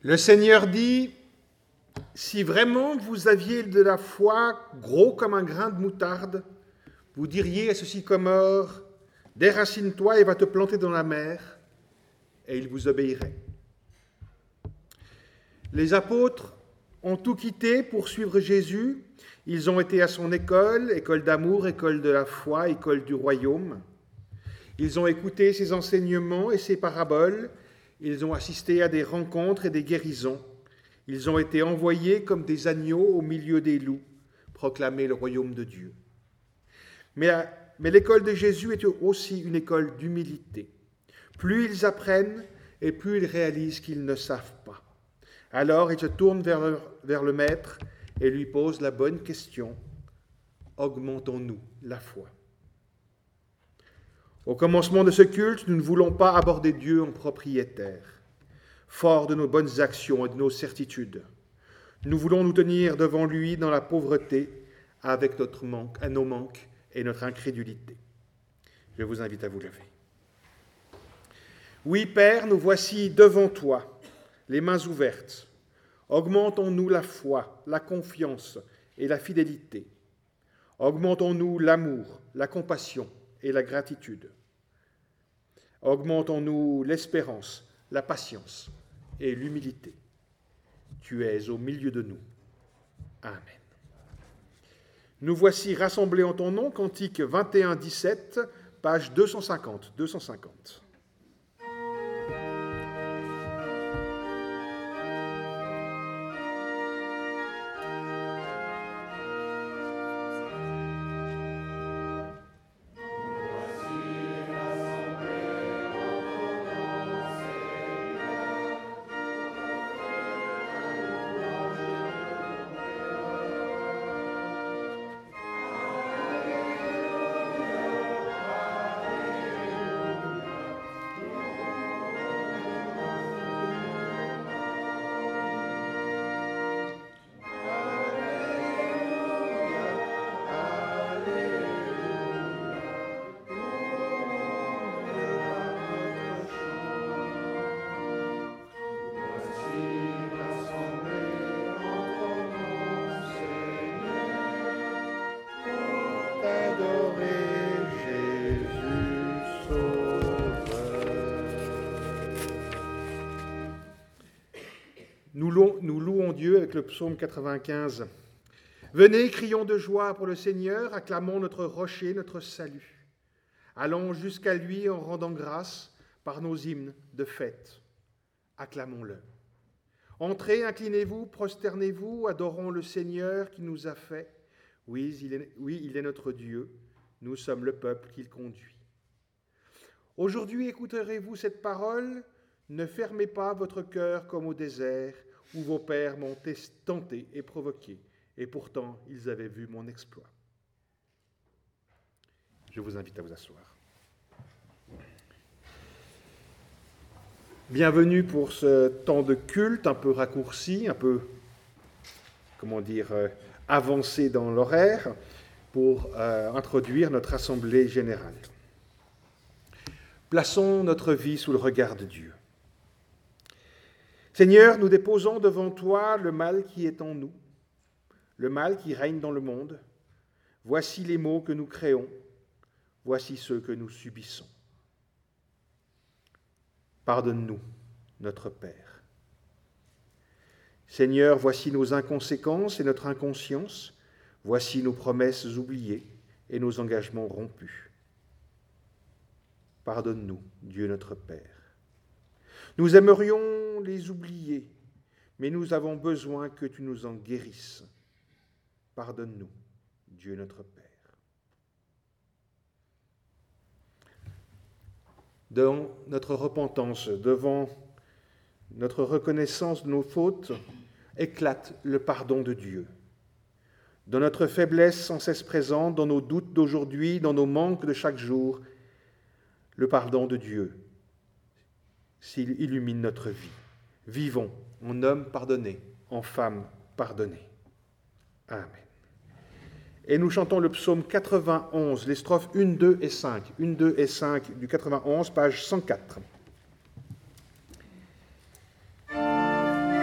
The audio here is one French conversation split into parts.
Le Seigneur dit, si vraiment vous aviez de la foi gros comme un grain de moutarde, vous diriez à ce sycomore, déracine-toi et va te planter dans la mer, et il vous obéirait. Les apôtres ont tout quitté pour suivre Jésus. Ils ont été à son école, école d'amour, école de la foi, école du royaume. Ils ont écouté ses enseignements et ses paraboles. Ils ont assisté à des rencontres et des guérisons. Ils ont été envoyés comme des agneaux au milieu des loups, proclamer le royaume de Dieu. Mais l'école de Jésus est aussi une école d'humilité. Plus ils apprennent et plus ils réalisent qu'ils ne savent pas. Alors ils se tournent vers le Maître et lui posent la bonne question. Augmentons-nous la foi? Au commencement de ce culte, nous ne voulons pas aborder Dieu en propriétaire, fort de nos bonnes actions et de nos certitudes. Nous voulons nous tenir devant lui dans la pauvreté, avec nos manques et notre incrédulité. Je vous invite à vous lever. Oui, Père, nous voici devant toi, les mains ouvertes. Augmentons-nous la foi, la confiance et la fidélité. Augmentons-nous l'amour, la compassion et la gratitude. Augmentons-nous l'espérance, la patience et l'humilité. Tu es au milieu de nous. Amen. Nous voici rassemblés en ton nom, Cantique 21, 17, page 250. Nous louons Dieu avec le psaume 95. Venez, crions de joie pour le Seigneur, acclamons notre rocher, notre salut. Allons jusqu'à lui en rendant grâce par nos hymnes de fête. Acclamons-le. Entrez, inclinez-vous, prosternez-vous, adorons le Seigneur qui nous a fait. Oui, il est notre Dieu, nous sommes le peuple qu'il conduit. Aujourd'hui, écouterez-vous cette parole? Ne fermez pas votre cœur comme au désert, où vos pères m'ont tenté et provoqué, et pourtant ils avaient vu mon exploit. Je vous invite à vous asseoir. Bienvenue pour ce temps de culte un peu raccourci, un peu, avancé dans l'horaire, pour introduire notre assemblée générale. Plaçons notre vie sous le regard de Dieu. Seigneur, nous déposons devant toi le mal qui est en nous, le mal qui règne dans le monde. Voici les maux que nous créons, voici ceux que nous subissons. Pardonne-nous, notre Père. Seigneur, voici nos inconséquences et notre inconscience, voici nos promesses oubliées et nos engagements rompus. Pardonne-nous, Dieu notre Père. Nous aimerions les oublier, mais nous avons besoin que tu nous en guérisses. Pardonne-nous, Dieu notre Père. Dans notre repentance, devant notre reconnaissance de nos fautes, éclate le pardon de Dieu. Dans notre faiblesse sans cesse présente, dans nos doutes d'aujourd'hui, dans nos manques de chaque jour, le pardon de Dieu s'il illumine notre vie. Vivons en hommes pardonnés, en femmes pardonnées. Amen. Et nous chantons le psaume 91, les strophes 1, 2 et 5. 1, 2 et 5 du 91, page 104.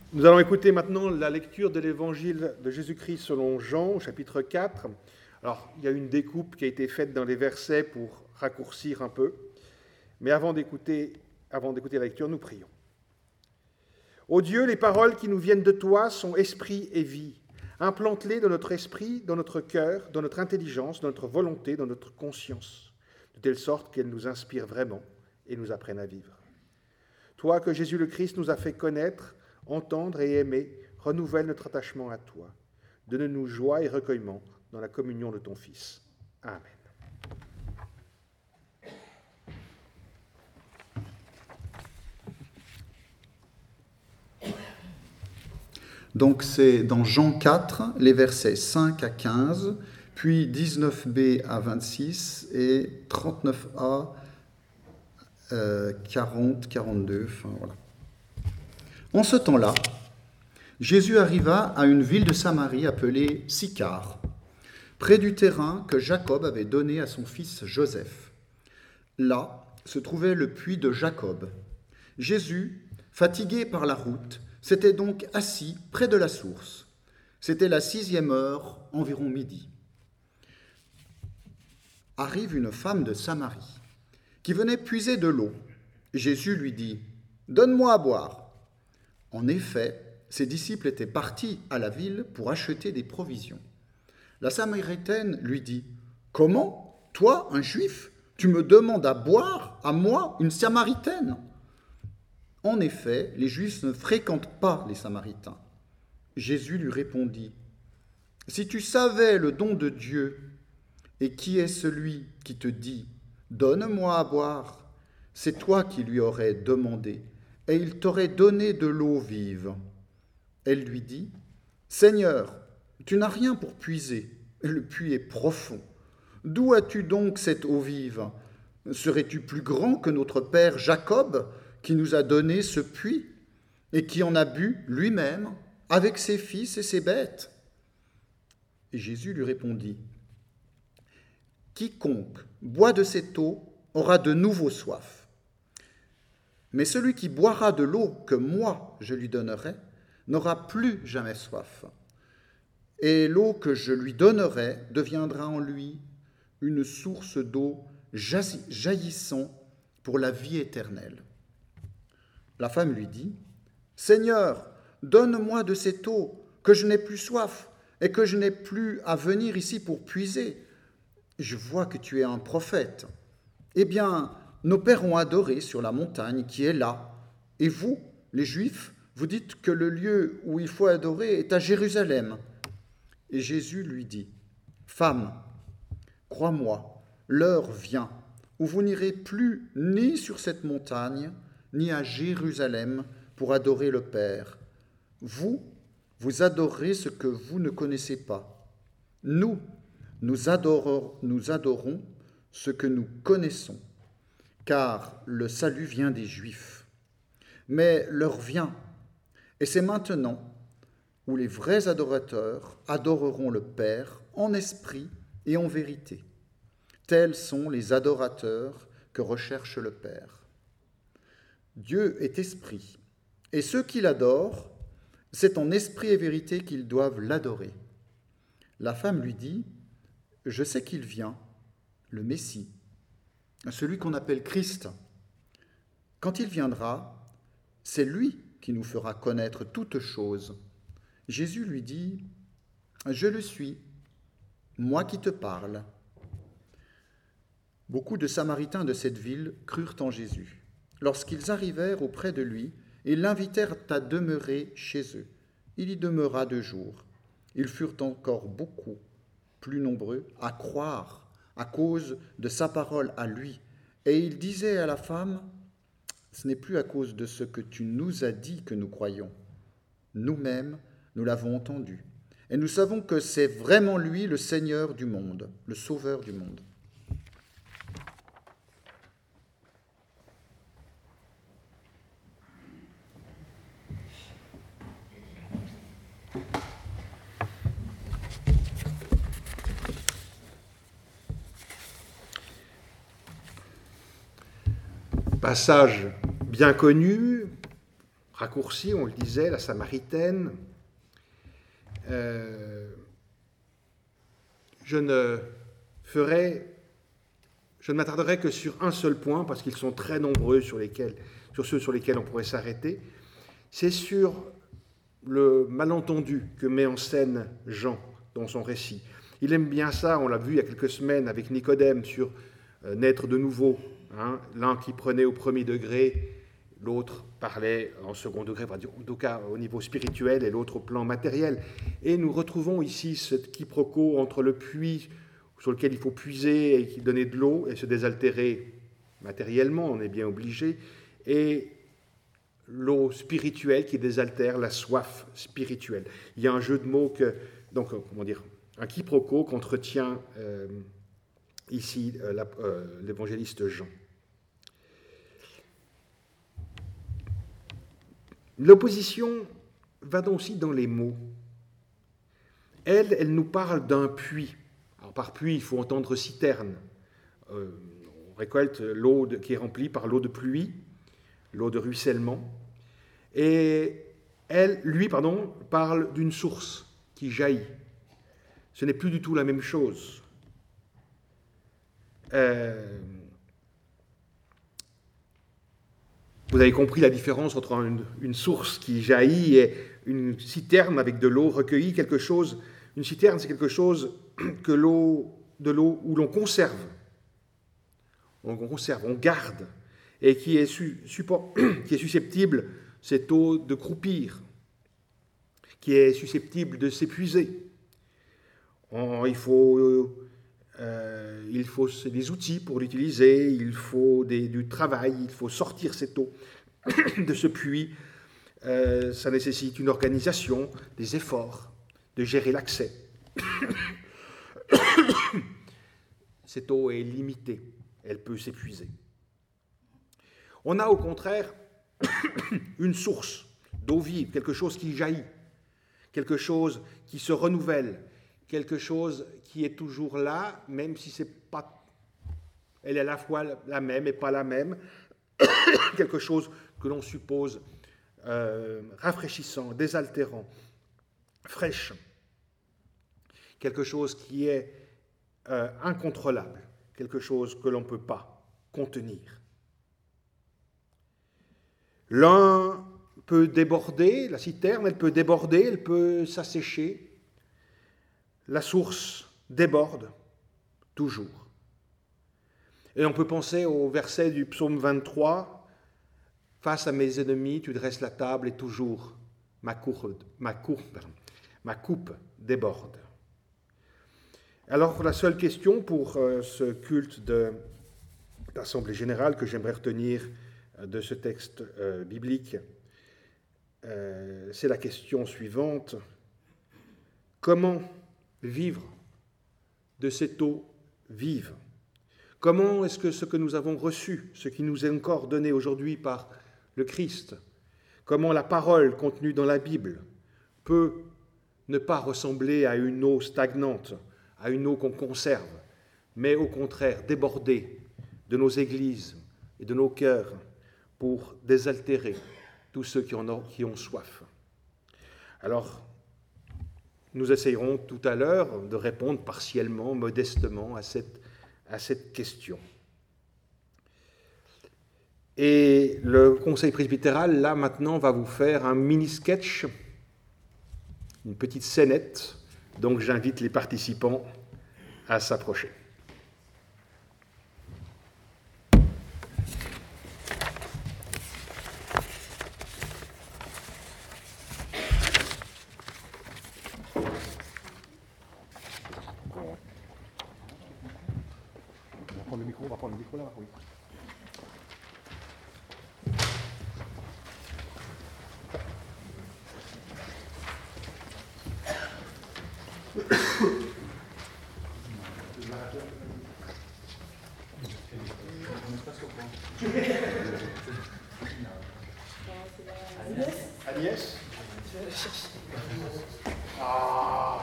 Nous allons écouter maintenant la lecture de l'évangile de Jésus-Christ selon Jean, au chapitre 4. Alors, il y a une découpe qui a été faite dans les versets pour raccourcir un peu. Mais avant d'écouter la lecture, nous prions. Ô Dieu, les paroles qui nous viennent de toi sont esprit et vie. Implante-les dans notre esprit, dans notre cœur, dans notre intelligence, dans notre volonté, dans notre conscience, de telle sorte qu'elles nous inspirent vraiment et nous apprennent à vivre. Toi que Jésus le Christ nous a fait connaître, entendre et aimer, renouvelle notre attachement à toi. Donne-nous joie et recueillement dans la communion de ton Fils. Amen. Donc c'est dans Jean 4, les versets 5 à 15, puis 19b à 26 et 39a, 40, 42, enfin voilà. En ce temps-là, Jésus arriva à une ville de Samarie appelée Sychar, près du terrain que Jacob avait donné à son fils Joseph. Là se trouvait le puits de Jacob. Jésus, fatigué par la route, s'était donc assis près de la source. C'était la 6e heure, environ midi. Arrive une femme de Samarie qui venait puiser de l'eau. Jésus lui dit « Donne-moi à boire ». En effet, ses disciples étaient partis à la ville pour acheter des provisions. La Samaritaine lui dit « Comment, toi, un Juif, tu me demandes à boire, à moi, une Samaritaine ?» En effet, les Juifs ne fréquentent pas les Samaritains. Jésus lui répondit « Si tu savais le don de Dieu et qui est celui qui te dit « Donne-moi à boire », c'est toi qui lui aurais demandé et il t'aurait donné de l'eau vive. Elle lui dit « Seigneur, tu n'as rien pour puiser, et le puits est profond. D'où as-tu donc cette eau vive? Serais-tu plus grand que notre père Jacob, qui nous a donné ce puits, et qui en a bu lui-même, avec ses fils et ses bêtes ?» Et Jésus lui répondit « Quiconque boit de cette eau aura de nouveau soif. Mais celui qui boira de l'eau que moi je lui donnerai n'aura plus jamais soif. Et l'eau que je lui donnerai deviendra en lui une source d'eau jaillissant pour la vie éternelle. » La femme lui dit « Seigneur, donne-moi de cette eau, que je n'ai plus soif et que je n'ai plus à venir ici pour puiser. Je vois que tu es un prophète. Eh bien, nos pères ont adoré sur la montagne qui est là. Et vous, les Juifs, vous dites que le lieu où il faut adorer est à Jérusalem. » Et Jésus lui dit « Femme, crois-moi, l'heure vient où vous n'irez plus ni sur cette montagne, ni à Jérusalem pour adorer le Père. Vous adorez ce que vous ne connaissez pas. Nous adorons ce que nous connaissons, car le salut vient des Juifs. Mais l'heure vient, et c'est maintenant, où les vrais adorateurs adoreront le Père en esprit et en vérité. Tels sont les adorateurs que recherche le Père. Dieu est esprit, et ceux qui l'adorent, c'est en esprit et vérité qu'ils doivent l'adorer. La femme lui dit « Je sais qu'il vient, le Messie, celui qu'on appelle Christ. Quand il viendra, c'est lui qui nous fera connaître toutes choses. » Jésus lui dit « Je le suis, moi qui te parle. » Beaucoup de Samaritains de cette ville crurent en Jésus. Lorsqu'ils arrivèrent auprès de lui, ils l'invitèrent à demeurer chez eux. Il y demeura 2 jours. Ils furent encore beaucoup plus nombreux à croire à cause de sa parole à lui. Et il disait à la femme, « Ce n'est plus à cause de ce que tu nous as dit que nous croyons. Nous-mêmes, nous l'avons entendu. Et nous savons que c'est vraiment lui le Seigneur du monde, le Sauveur du monde. » Passage bien connu, raccourci, on le disait, la Samaritaine. Je ne m'attarderai que sur un seul point, parce qu'ils sont très nombreux sur ceux sur lesquels on pourrait s'arrêter. C'est sur le malentendu que met en scène Jean dans son récit. Il aime bien ça, on l'a vu il y a quelques semaines avec Nicodème sur naître de nouveau. L'un qui prenait au premier degré, l'autre parlait en second degré, en tout cas au niveau spirituel, et l'autre au plan matériel. Et nous retrouvons ici ce quiproquo entre le puits sur lequel il faut puiser et qui donnait de l'eau et se désaltérer matériellement, on est bien obligé, et l'eau spirituelle qui désaltère la soif spirituelle. Il y a un jeu de mots, un quiproquo qu'entretient ici l'évangéliste Jean. L'opposition va donc aussi dans les mots. Elle nous parle d'un puits. Alors par puits, il faut entendre citerne. On récolte l'eau qui est remplie par l'eau de pluie, l'eau de ruissellement. Et lui, parle d'une source qui jaillit. Ce n'est plus du tout la même chose. Vous avez compris la différence entre une source qui jaillit et une citerne avec de l'eau recueillie. Une citerne, c'est quelque chose de l'eau où l'on conserve. On garde, et qui est susceptible, cette eau, de croupir, qui est susceptible de s'épuiser. Il faut des outils pour l'utiliser, il faut du travail, il faut sortir cette eau de ce puits. Ça nécessite une organisation, des efforts, de gérer l'accès. Cette eau est limitée, elle peut s'épuiser. On a au contraire une source d'eau vive, quelque chose qui jaillit, quelque chose qui se renouvelle, quelque chose qui est toujours là, même si elle est à la fois la même et pas la même, quelque chose que l'on suppose rafraîchissant, désaltérant, fraîche, quelque chose qui est incontrôlable, quelque chose que l'on ne peut pas contenir. L'un peut déborder, la citerne, elle peut déborder, elle peut s'assécher. La source déborde toujours. Et on peut penser au verset du psaume 23, « Face à mes ennemis, tu dresses la table et toujours ma coupe déborde. » Alors la seule question pour ce culte d'Assemblée générale que j'aimerais retenir de ce texte biblique, c'est la question suivante. Comment vivre de cette eau vive? Comment est-ce que ce que nous avons reçu, ce qui nous est encore donné aujourd'hui par le Christ, comment la parole contenue dans la Bible peut ne pas ressembler à une eau stagnante, à une eau qu'on conserve, mais au contraire déborder de nos églises et de nos cœurs pour désaltérer tous ceux qui ont soif. Alors, nous essayerons tout à l'heure de répondre partiellement, modestement à cette question. Et le conseil presbytéral, là, maintenant, va vous faire un mini-sketch, une petite scénette. Donc, j'invite les participants à s'approcher. On va prendre le micro là, oui. Agnès? Je vais la chercher. Ah!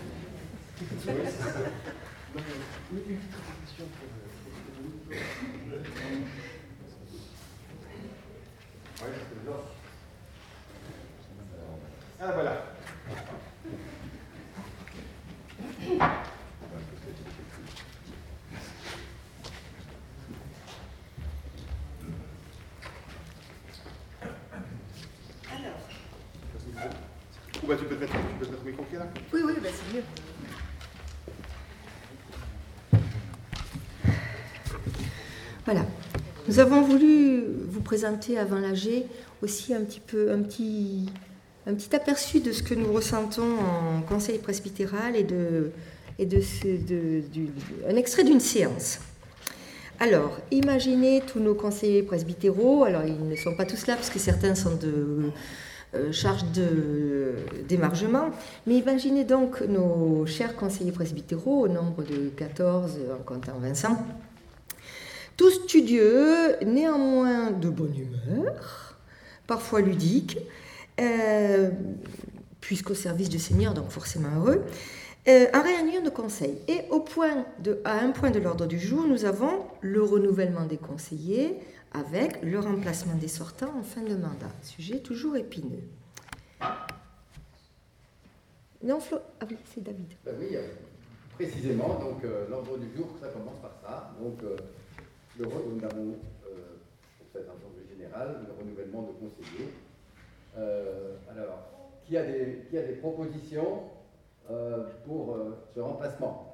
Une petite réflexion pour Ou bah tu peux te mettre le micro qui est là. Oui, bah, c'est mieux. Voilà. Nous avons voulu vous présenter avant l'AG aussi un petit aperçu de ce que nous ressentons en conseil presbytéral et un extrait d'une séance. Alors, imaginez tous nos conseillers presbytéraux. Alors, ils ne sont pas tous là parce que certains sont de charge d'émargement. Mais imaginez donc nos chers conseillers presbytéraux, au nombre de 14 en comptant Vincent, tous studieux, néanmoins de bonne humeur, parfois ludiques, puisqu'au service du Seigneur, donc forcément heureux, en réunion de conseil. Et à un point de l'ordre du jour, nous avons le renouvellement des conseillers avec le remplacement des sortants en fin de mandat. Sujet toujours épineux. Non, Flo... Ah oui, c'est David. Ben oui, précisément, donc l'ordre du jour, ça commence par ça. Donc, nous avons, pour cette assemblée générale, le renouvellement de conseillers. Alors, qui a des propositions pour ce remplacement?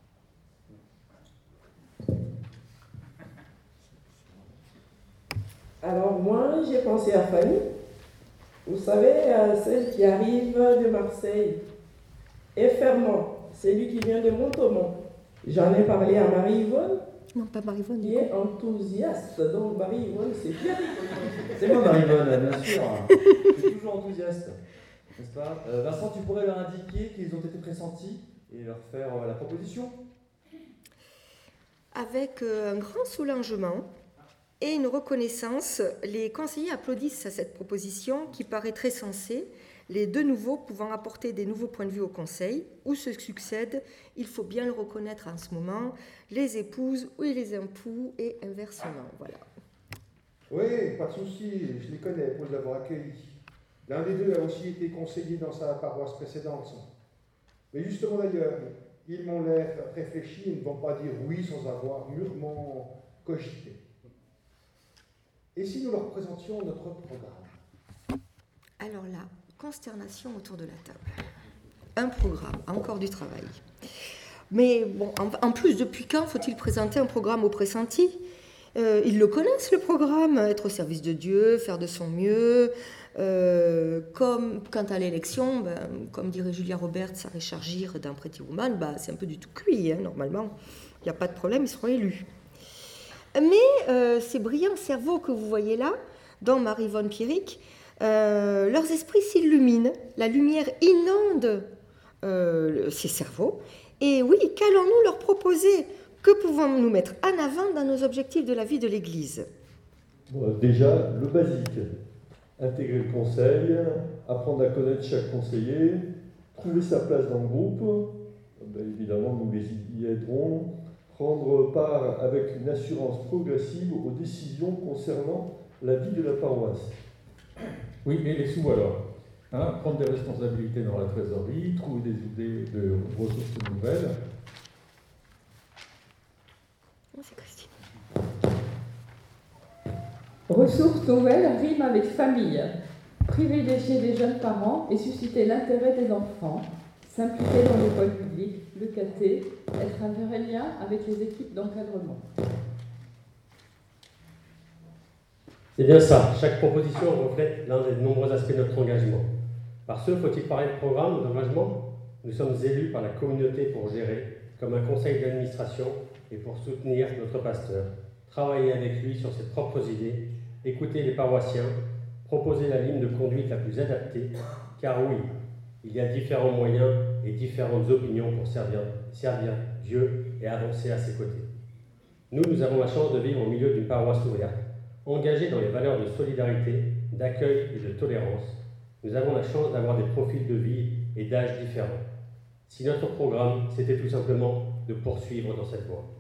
Alors moi, j'ai pensé à Fanny. Vous savez, celle qui arrive de Marseille. Et Fermont, c'est lui qui vient de Montaumont. J'en ai parlé à Marie-Yvonne. Non, pas Marie-Yvonne. Qui est enthousiaste. Donc Marie-Yvonne, c'est bien. C'est moi Marie-Yvonne, bien sûr. Je suis toujours enthousiaste. N'est-ce pas Vincent, tu pourrais leur indiquer qu'ils ont été pressentis et leur faire la proposition? Avec un grand soulagement et une reconnaissance, les conseillers applaudissent à cette proposition qui paraît très sensée, les deux nouveaux pouvant apporter des nouveaux points de vue au conseil, où se succèdent, il faut bien le reconnaître en ce moment, les épouses ou les époux et inversement. Voilà. Oui, pas de souci, je les connais pour les avoir accueillis. L'un des deux a aussi été conseiller dans sa paroisse précédente. Mais justement d'ailleurs, ils m'ont l'air réfléchis et ne vont pas dire oui sans avoir mûrement cogité. Et si nous leur présentions notre programme? Alors là, consternation autour de la table. Un programme, encore du travail. Mais bon, en plus, depuis quand faut-il présenter un programme aux pressentis? Ils le connaissent, le programme, être au service de Dieu, faire de son mieux. Comme quant à l'élection, comme dirait Julia Roberts, à Rechargir dans Pretty Woman, c'est un peu du tout cuit, hein, normalement. Il n'y a pas de problème, ils seront élus. Mais ces brillants cerveaux que vous voyez là, dont Marie-Yvonne Pierrick, leurs esprits s'illuminent, la lumière inonde ces cerveaux. Et oui, qu'allons-nous leur proposer? Que pouvons-nous mettre en avant dans nos objectifs de la vie de l'Église? Bon, déjà, le basique. Intégrer le conseil, apprendre à connaître chaque conseiller, trouver sa place dans le groupe. Évidemment, nous les y aiderons. Prendre part avec une assurance progressive aux décisions concernant la vie de la paroisse. Oui, et les sous alors, prendre des responsabilités dans la trésorerie, trouver des idées de ressources nouvelles. C'est Christine. Ressources nouvelles rime avec famille. Privilégier les jeunes parents et susciter l'intérêt des enfants. S'impliquer dans l'école publique, le caté, être un vrai lien avec les équipes d'encadrement. C'est bien ça. Chaque proposition reflète l'un des nombreux aspects de notre engagement. Par ce, faut-il parler de programme d'engagement? Nous sommes élus par la communauté pour gérer, comme un conseil d'administration, et pour soutenir notre pasteur, travailler avec lui sur ses propres idées, écouter les paroissiens, proposer la ligne de conduite la plus adaptée, car oui, il y a différents moyens et différentes opinions pour servir Dieu et avancer à ses côtés. Nous avons la chance de vivre au milieu d'une paroisse ouverte, engagée dans les valeurs de solidarité, d'accueil et de tolérance. Nous avons la chance d'avoir des profils de vie et d'âge différents. Si notre programme, c'était tout simplement de poursuivre dans cette voie.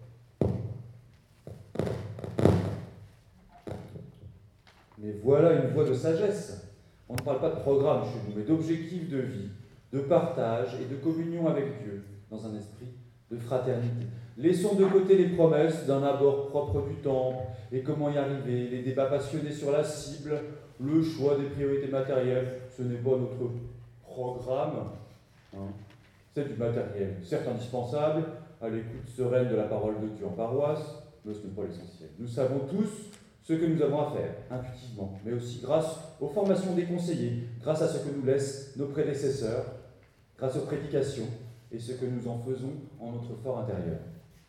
Mais voilà une voie de sagesse. On ne parle pas de programme chez nous, mais d'objectifs de vie, de partage et de communion avec Dieu, dans un esprit de fraternité. Laissons de côté les promesses d'un abord propre du temple et comment y arriver, les débats passionnés sur la cible, le choix des priorités matérielles. Ce n'est pas notre programme, c'est du matériel, certes indispensable à l'écoute sereine de la parole de Dieu en paroisse, mais ce n'est pas l'essentiel. Nous savons tous ce que nous avons à faire, intuitivement, mais aussi grâce aux formations des conseillers, grâce à ce que nous laissent nos prédécesseurs, grâce aux prédications et ce que nous en faisons en notre fort intérieur.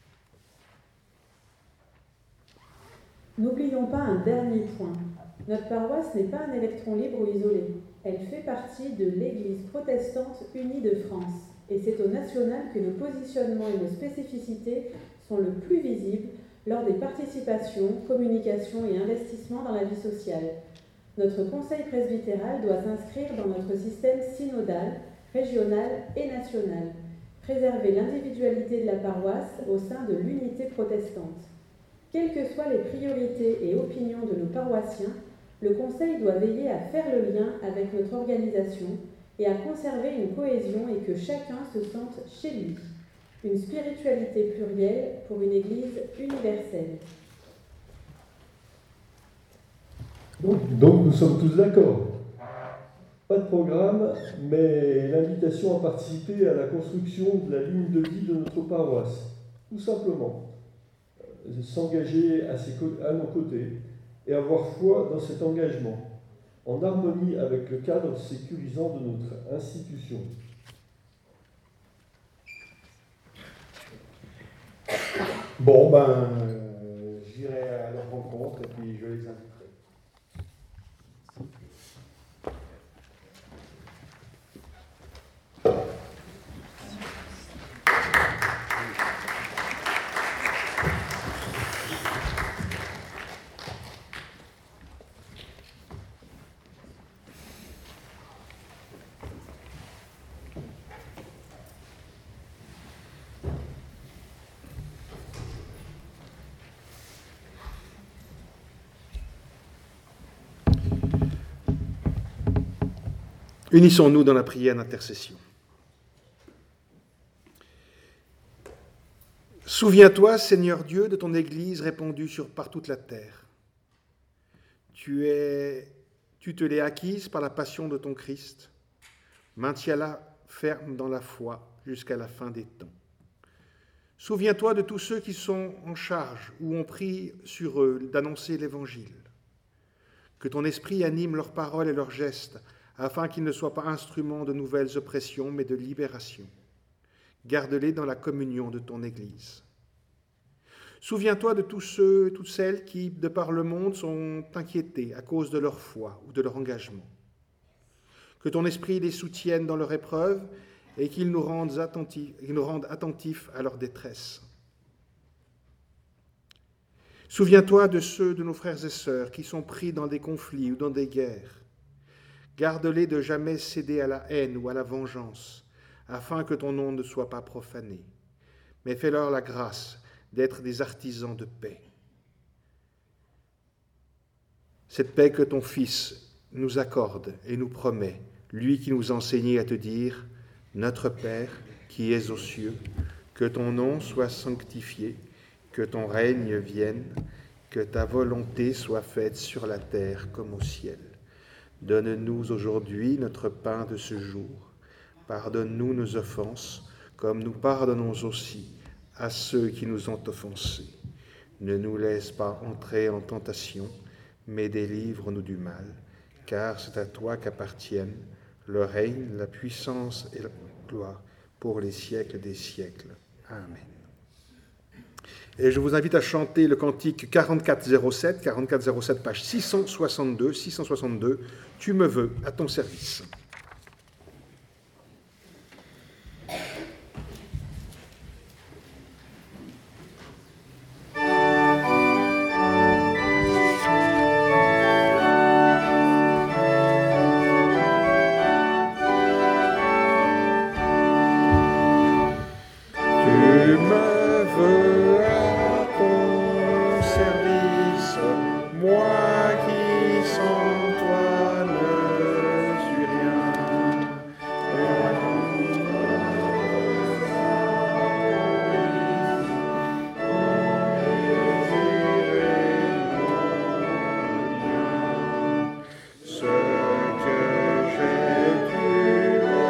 N'oublions pas un dernier point. Notre paroisse n'est pas un électron libre ou isolé. Elle fait partie de l'Église protestante unie de France. Et c'est au national que nos positionnements et nos spécificités sont le plus visibles lors des participations, communications et investissements dans la vie sociale. Notre conseil presbytéral doit s'inscrire dans notre système synodal, régional et national, préserver l'individualité de la paroisse au sein de l'unité protestante. Quelles que soient les priorités et opinions de nos paroissiens, le Conseil doit veiller à faire le lien avec notre organisation et à conserver une cohésion et que chacun se sente chez lui. Une spiritualité plurielle pour une Église universelle. Donc nous sommes tous d'accord. Pas de programme, mais l'invitation à participer à la construction de la ligne de vie de notre paroisse. Tout simplement. S'engager à nos côtés et avoir foi dans cet engagement, en harmonie avec le cadre sécurisant de notre institution. Bon, j'irai à leur rencontre et puis je les inviterai. Unissons-nous dans la prière d'intercession. Souviens-toi, Seigneur Dieu, de ton Église répandue par toute la terre. Tu te l'es acquise par la passion de ton Christ. Maintiens-la ferme dans la foi jusqu'à la fin des temps. Souviens-toi de tous ceux qui sont en charge ou ont pris sur eux d'annoncer l'Évangile. Que ton esprit anime leurs paroles et leurs gestes, afin qu'ils ne soient pas instruments de nouvelles oppressions, mais de libération. Garde-les dans la communion de ton Église. Souviens-toi de tous ceux et toutes celles qui, de par le monde, sont inquiétés à cause de leur foi ou de leur engagement. Que ton esprit les soutienne dans leur épreuve et qu'il nous rende attentifs à leur détresse. Souviens-toi de ceux de nos frères et sœurs qui sont pris dans des conflits ou dans des guerres. Garde-les de jamais céder à la haine ou à la vengeance, afin que ton nom ne soit pas profané. Mais fais-leur la grâce d'être des artisans de paix. Cette paix que ton Fils nous accorde et nous promet, lui qui nous a enseigné à te dire « Notre Père qui es aux cieux, que ton nom soit sanctifié, que ton règne vienne, que ta volonté soit faite sur la terre comme au ciel. Donne-nous aujourd'hui notre pain de ce jour. Pardonne-nous nos offenses, comme nous pardonnons aussi à ceux qui nous ont offensés. Ne nous laisse pas entrer en tentation, mais délivre-nous du mal, car c'est à toi qu'appartiennent le règne, la puissance et la gloire pour les siècles des siècles. Amen. Et je vous invite à chanter le cantique 4407, page 662, « Tu me veux à ton service ». Ce que j'ai dû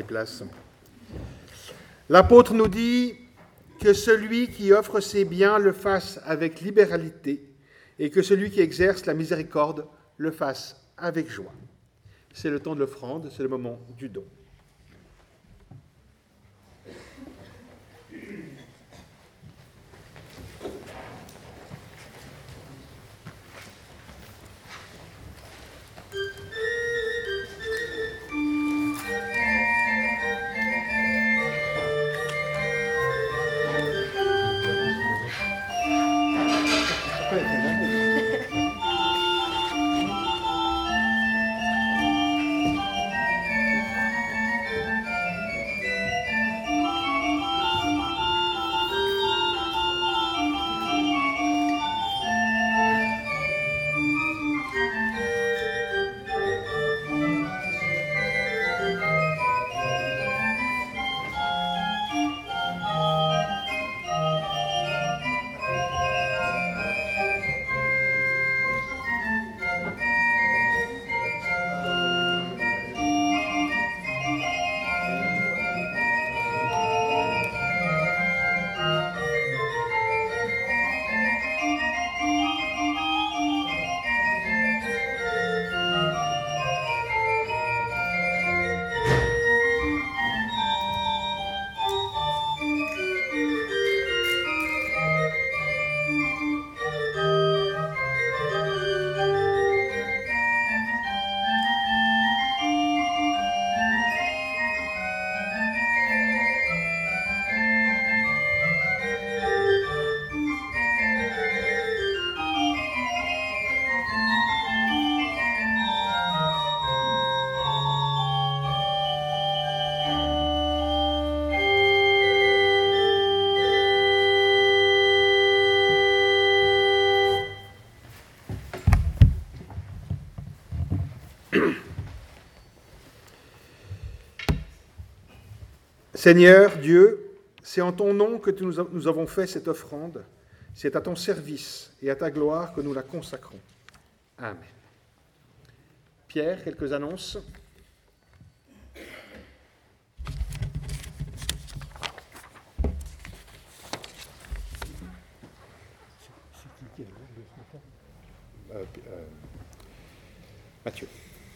place. L'apôtre nous dit que celui qui offre ses biens le fasse avec libéralité et que celui qui exerce la miséricorde le fasse avec joie. C'est le temps de l'offrande, c'est le moment du don. Seigneur Dieu, c'est en ton nom que nous avons fait cette offrande. C'est à ton service et à ta gloire que nous la consacrons. Amen. Pierre, quelques annonces. Mathieu.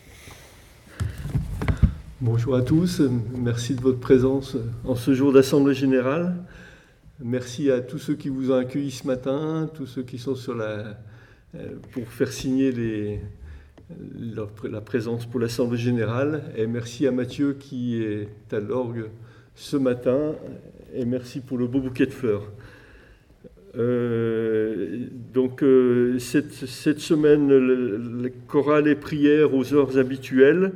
Bonjour à tous, merci de votre présence en ce jour d'Assemblée Générale. Merci à tous ceux qui vous ont accueillis ce matin, tous ceux qui sont pour faire signer la présence pour l'Assemblée Générale. Et merci à Mathieu qui est à l'orgue ce matin. Et merci pour le beau bouquet de fleurs. Cette semaine, le choral et prière aux heures habituelles.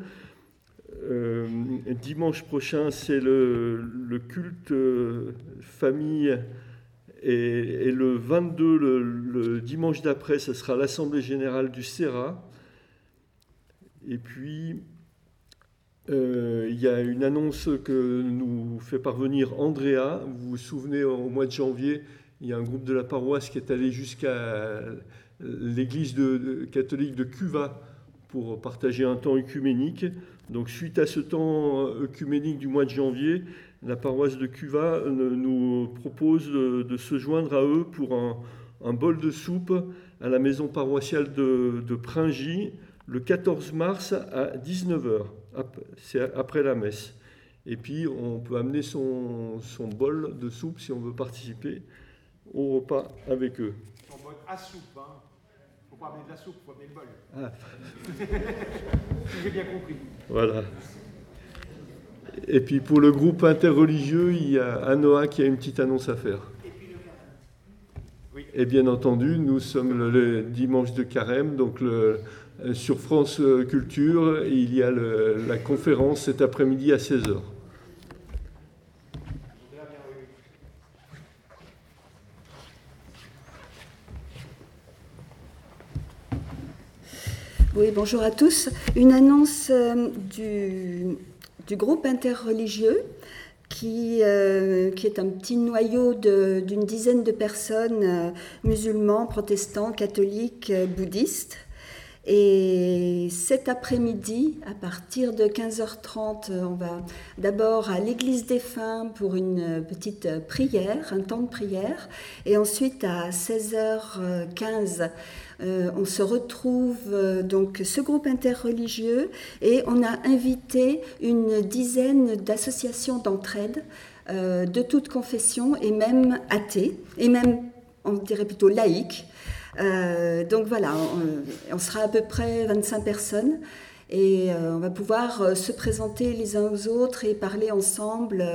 Dimanche prochain, c'est le culte famille et le 22, le dimanche d'après, ce sera l'Assemblée Générale du CERA. Et puis, il y a une annonce que nous fait parvenir Andrea. Vous vous souvenez, au mois de janvier, il y a un groupe de la paroisse qui est allé jusqu'à l'église catholique de Cuva pour partager un temps œcuménique. Donc, suite à ce temps œcuménique du mois de janvier, la paroisse de Cuva nous propose de se joindre à eux pour un bol de soupe à la maison paroissiale de Pringy le 14 mars à 19h, c'est après la messe. Et puis, on peut amener son bol de soupe si on veut participer au repas avec eux. Son bol à soupe, hein. Il ne faut pas amener de la soupe, il faut amener le bol. Ah. J'ai bien compris. Voilà. Et puis pour le groupe interreligieux, il y a Anoa qui a une petite annonce à faire. Oui. Et bien entendu, nous sommes le dimanche de Carême, donc sur France Culture, il y a la conférence cet après-midi à 16h. Oui, bonjour à tous. Une annonce du groupe interreligieux qui est un petit noyau d'une dizaine de personnes musulmans, protestants, catholiques, bouddhistes. Et cet après-midi, à partir de 15h30, on va d'abord à l'église des Fins pour une petite prière, un temps de prière. Et ensuite, à 16h15, on se retrouve, donc ce groupe interreligieux, et on a invité une dizaine d'associations d'entraide de toute confession, et même athées, et même, on dirait plutôt laïques. Donc voilà, on sera à peu près 25 personnes et on va pouvoir se présenter les uns aux autres et parler ensemble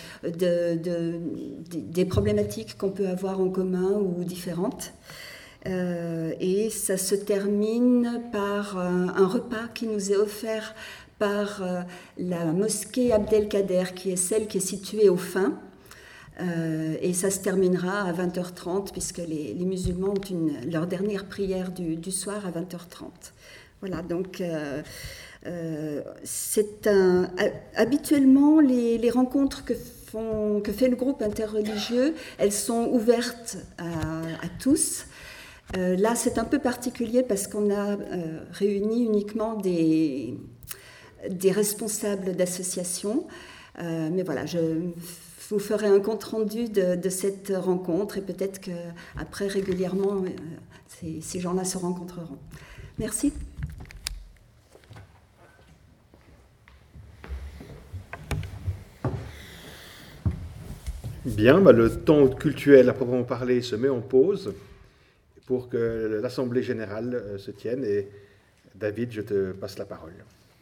des problématiques qu'on peut avoir en commun ou différentes. Et ça se termine par un repas qui nous est offert par la mosquée Abdelkader, qui est celle qui est située au Fin. Et ça se terminera à 20h30, puisque les musulmans ont leur dernière prière du soir à 20h30. Voilà, donc habituellement, les rencontres que fait le groupe interreligieux, elles sont ouvertes à tous. Là, c'est un peu particulier parce qu'on a réuni uniquement des responsables d'associations. Mais voilà, je vous ferai un compte-rendu de cette rencontre et peut-être qu'après, régulièrement, ces gens-là se rencontreront. Merci. Bien, le temps cultuel à proprement parler se met en pause pour que l'Assemblée générale se tienne. Et David, je te passe la parole.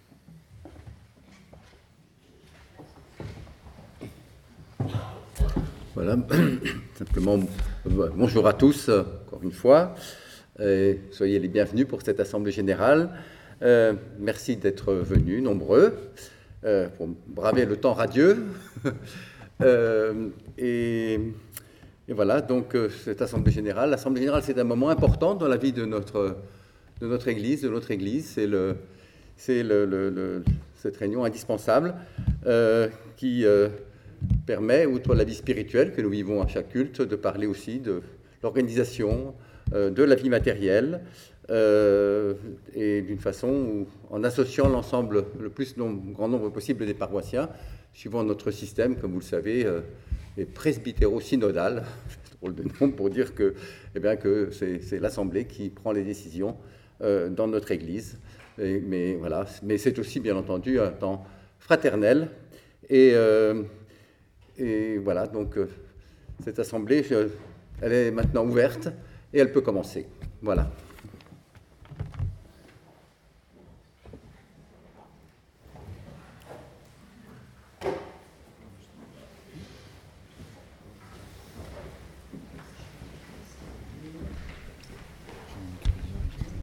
Voilà, simplement, bonjour à tous, encore une fois. Soyez les bienvenus pour cette Assemblée générale. Merci d'être venus, nombreux, pour braver le temps radieux. Et voilà, donc cette Assemblée générale. L'Assemblée générale, c'est un moment important dans la vie de notre Église, C'est cette réunion indispensable qui permet, outre la vie spirituelle que nous vivons à chaque culte, de parler aussi de l'organisation, de la vie matérielle, et d'une façon où, en associant l'ensemble, le plus grand nombre possible des paroissiens, suivant notre système, comme vous le savez, est presbytéro-synodal, c'est drôle de nom pour dire que c'est l'Assemblée qui prend les décisions dans notre Église. Mais c'est aussi, bien entendu, un temps fraternel. Et voilà, donc cette assemblée, elle est maintenant ouverte et elle peut commencer. Voilà.